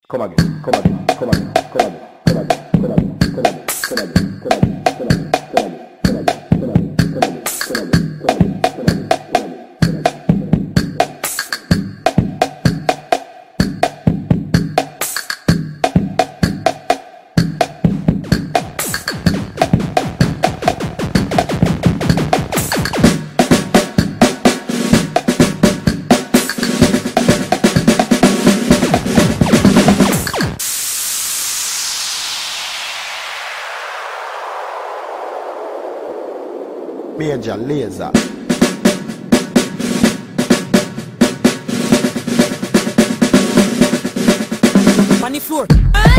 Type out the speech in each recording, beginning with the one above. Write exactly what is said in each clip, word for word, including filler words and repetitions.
Come again, come again, come again, come again, come again, come again, come again, come again, come again, come again, come again, come again, come again, come again, come again, come again, come again, come again. Major Lazer. On the floor.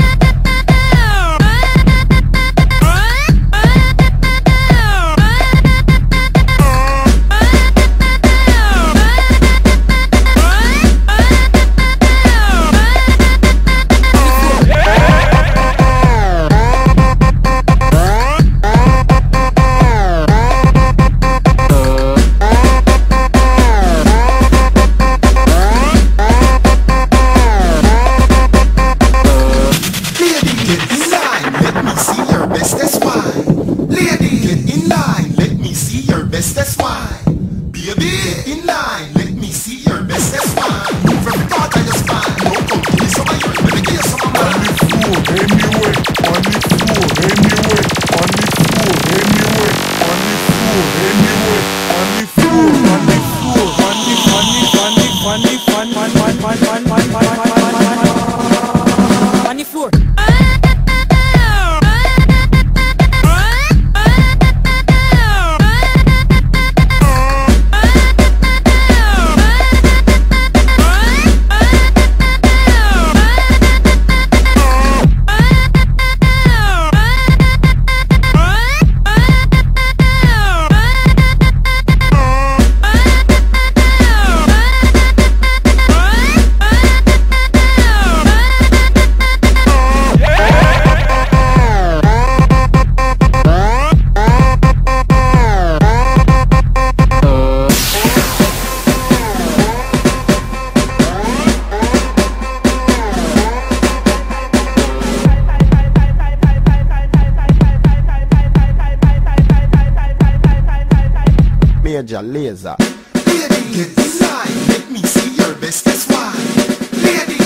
Major Lazer. Lady, get in line, let me see your best, that's why. Lady,